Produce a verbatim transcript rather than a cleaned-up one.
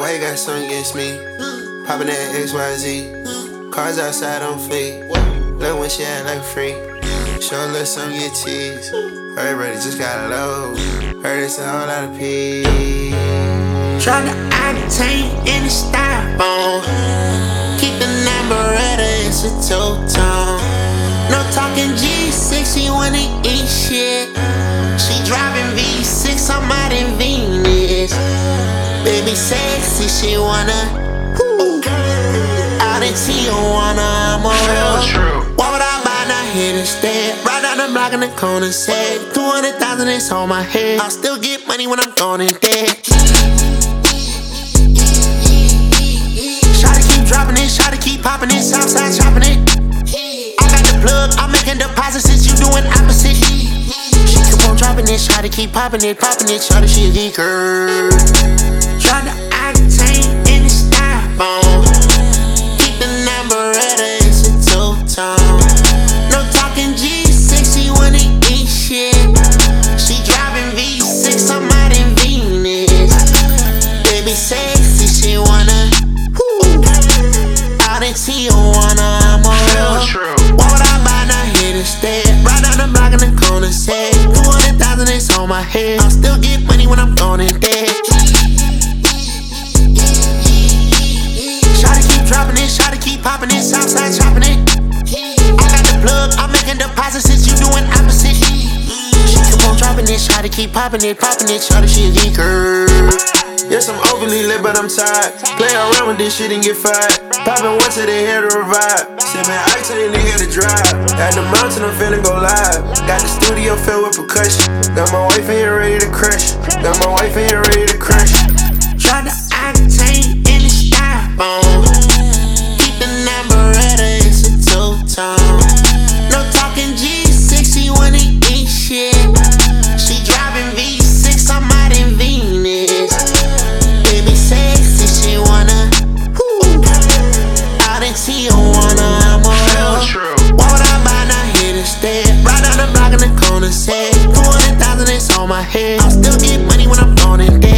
Why you got something against me? Poppin' that X Y Z. Cars outside on fleek. Look when she act like free. Show a little something, get teased. Everybody just got low. Heard it's a whole lot of peace. Tryna octane in the styrofoam. Keep the number at her, it's a two-tone. No talking G six, she wanna eat shit. She driving V six, I'm out in Venus. Baby sexy, she wanna whoo. Out in Tijuana, I'm a real. What would I buy now here instead? Right down the block in the corner, said two hundred thousand is on my head. I'll still get money when I'm gone and dead. Try to keep dropping it, try to keep popping it, Southside chopping it. I got the plug, I'm making deposits since you doing opposite. She keep on dropping it, try to keep popping it, popping it, try to she a geeker. Try to octane in the styrofoam. Keep the number at her, it's a two-tone. No talking G six, she wanna eat shit. She driving V six, I'm out in Venus. Baby sexy, she wanna whoo. Out in Tijuana, I'm a real. What would I buy now here instead? Right down the block in the corner, said two hundred thousand is on my head. I'll still get money when I'm gone and dead. Try to keep dropping it, try to keep popping it, Southside chopping it. I got the plug, I'm making deposits since you doing opposite. She keep on dropping it, try to keep popping it, popping it, try to she a geeker. Yes, I'm overly lit, but I'm tired. Play around with this shit and get fired. Poppin' one to the head to revive. Sippin' octane, nigga to drive. At the mountain, I'm finna go live. Got the studio filled with percussion. Got my wife in here ready to crush. Got my wife in here ready to crush. Try to octane in the styrofoam. Keep the number at her, it's a two-tone. No talking G six, she wanna eat shit. She driving V six, I'm out in Venus. Baby sexy, she wanna whoo. Out in Tijuana, I'm a real. What would I buy now here instead? Right down the block in the corner, said two hundred thousand is on my head. I'll still get money when I'm gone and dead.